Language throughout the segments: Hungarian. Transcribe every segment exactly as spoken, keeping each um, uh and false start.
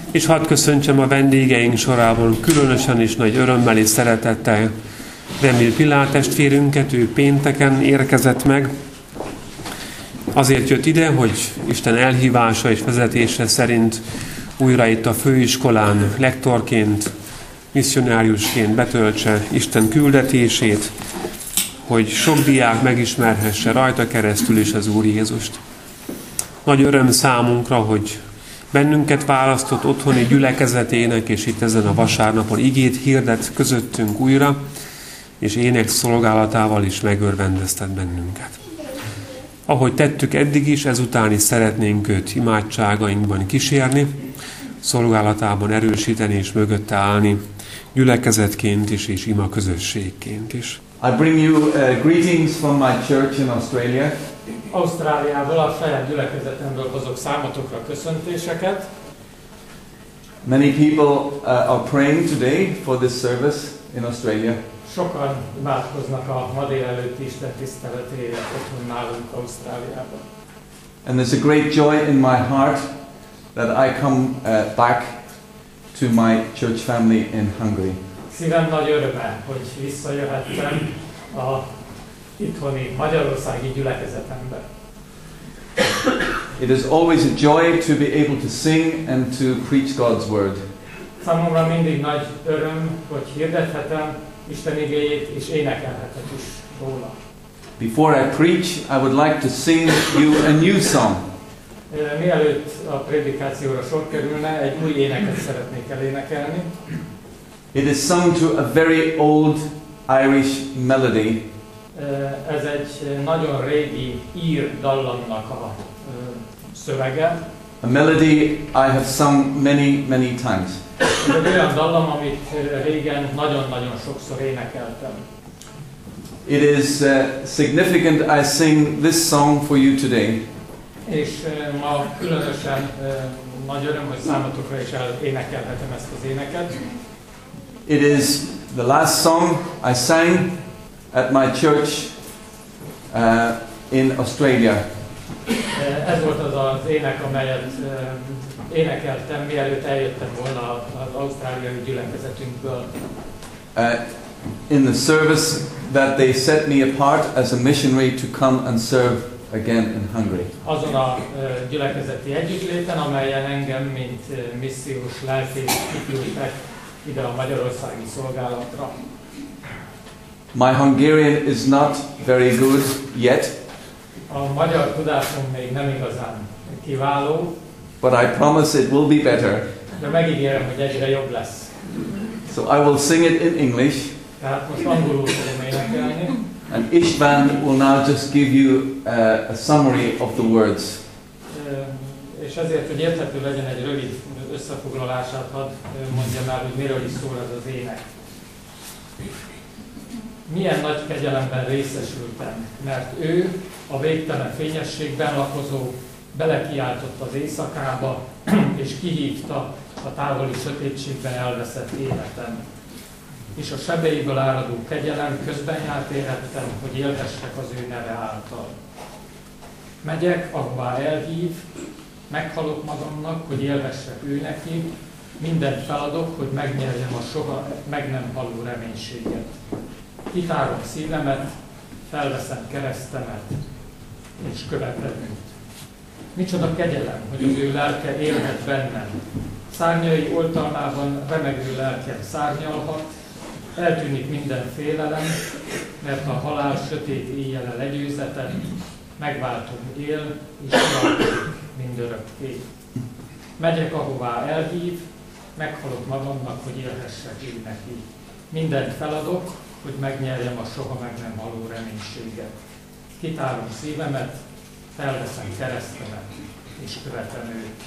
És hadd köszöntsem a vendégeink sorában különösen is nagy örömmel és szeretettel Remil Pilár testvérünket, ő pénteken érkezett meg. Azért jött ide, hogy Isten elhívása és vezetése szerint újra itt a főiskolán lektorként, misszionáriusként betöltse Isten küldetését, hogy sok diák megismerhesse rajta keresztül is az Úr Jézust. Nagy öröm számunkra, hogy bennünket választott otthoni gyülekezetének, és itt ezen a vasárnapon igét hirdet közöttünk újra, és ének szolgálatával is megörvendeztet bennünket. Ahogy tettük eddig is, ezután is szeretnénk őt imádságainkban kísérni, szolgálatában erősíteni és mögötte állni, gyülekezetként is és ima közösségként is. I bring you uh, greetings from my church in Australia. Ausztráliából, a saját gyülekezetemből hozok számotokra köszöntéseket. Many people uh, are praying today for this service in Australia. Sokan imádkoznak a ma délelőtt Isten tiszteletéért otthon nálunk Ausztráliában. And there's a great joy in my heart that I come uh, back to my church family in Hungary. Szívem nagy öröme, hogy visszajöhettem a itthoni magyarországi gyülekezetembe. It is always a joy to be able to sing and to preach God's word. Számomra mindig nagy öröm, hogy hirdethetem Isten igéjét és énekelhetek is róla. Before I preach, I would like to sing you a new song. Mielőtt a prédikációra sor kerülne, egy új éneket szeretnék elénekelni. It is sung to a very old Irish melody. Ez egy nagyon régi ír dallamnak a szövege. A melody I have sung many, many times. Ez egy olyan dallam, amit régen nagyon-nagyon sokszor énekeltem. It is uh, significant I sing this song for you today. És ma különösen nagy öröm, hogy számotokra is énekelhetem ezt az éneket. It is the last song I sang at my church uh, in Australia. Ez volt az az ének, amelyet énekeltem, mielőtt eljöttem volna az ausztráliai gyülekezetünkből. Uh, in the service that they set me apart as a missionary to come and serve again in Hungary. Azon a gyülekezeti együttléten, amelyen engem, mint missziós lelkész kiküldtek ide a magyarországi szolgálatra. My Hungarian is not very good yet. A magyar tudásom még nem igazán kiváló, but I promise it will be better. De megígérem, hogy egyre jobb lesz. So I will sing it in English. Tehát most angolul fogom énekelni. And István will now just give you uh, a summary of the words. És ezért, hogy érthető legyen, egy rövid összefoglalását hadd mondjam el, hogy miről is szól ez az ének. Milyen nagy kegyelemben részesültem, mert ő, a végtelen fényességben lakozó, belekiáltott az éjszakába, és kihívta a távoli sötétségben elveszett életem. És a sebeiből áradó kegyelem közben járt érhettem, hogy élhessek az ő neve által. Megyek, ahová elhív, meghalok magamnak, hogy élhessek ő neki, mindent feladok, hogy megnyerjem a soha meg nem haló reménységet. Kitárom szívemet, felveszem keresztemet, és követem őt. Micsoda kegyelem, hogy az ő lelke élhet bennem. Szárnyai oltalmában remegő lelkem szárnyalhat, eltűnik minden félelem, mert a halál sötét éjjele legyőzetem, megváltom él, és uralkodik mindörökké. Megyek, ahová elhív, meghalok magamnak, hogy élhessek ő neki. Mindent feladok, hogy megnyerjem a soha meg nem haló reménységet. Kitárom szívemet, felveszem keresztemet, és követem őt.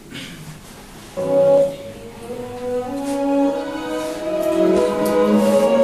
Oh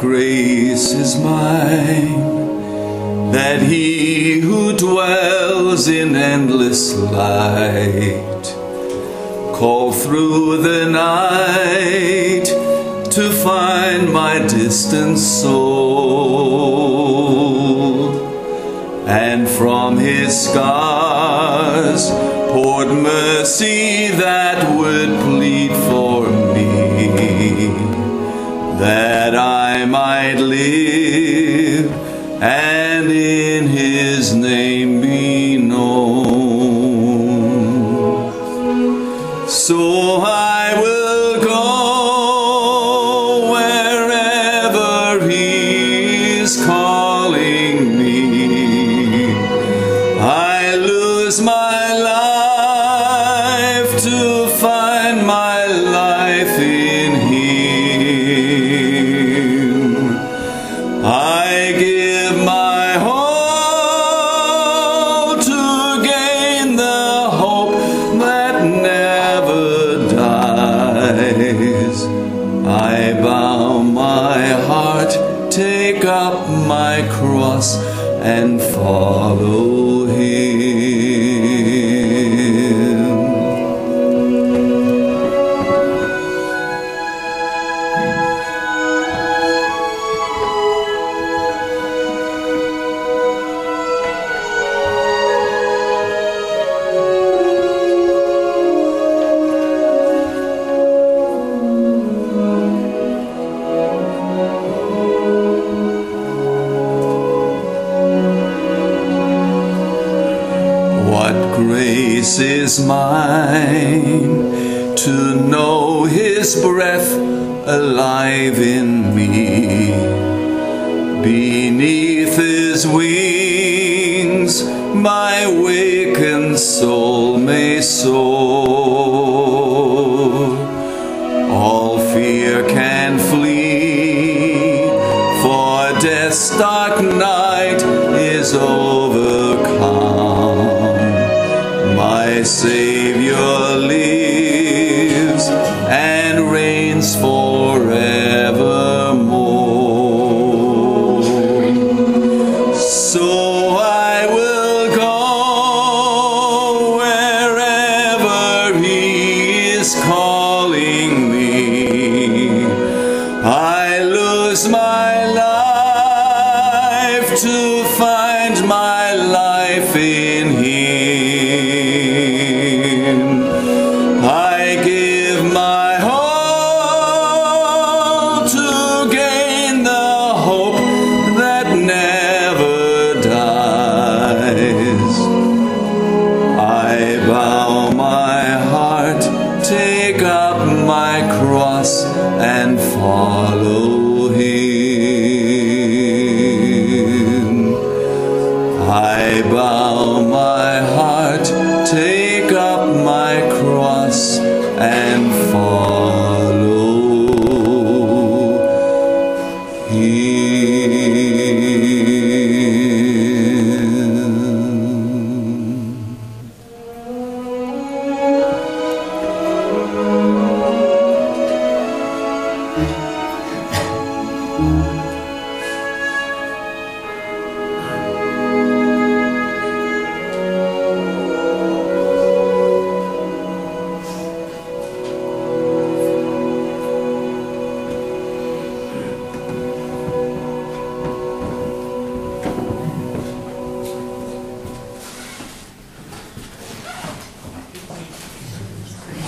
grace is mine, that he who dwells in endless light call through the night to find my distant soul, and from his scars poured mercy that would plead for me, that I might live and in his name be known. So I will go wherever he is calling me. I lose my life to find my life in him. I give my whole to gain the hope that never dies. I bow my heart, take up my cross, and follow him. Grace is mine to know his breath alive in me. Beneath his wings my wakened soul may soar. All fear can flee, for death's dark night is overcome. My Savior lives and reigns forevermore. So I will go wherever he is calling me. I lose my life to find my life in him. I give my whole to gain the hope that never dies. I bow my heart, take up my cross, and follow him. I bow my heart, take up my cross, and follow him.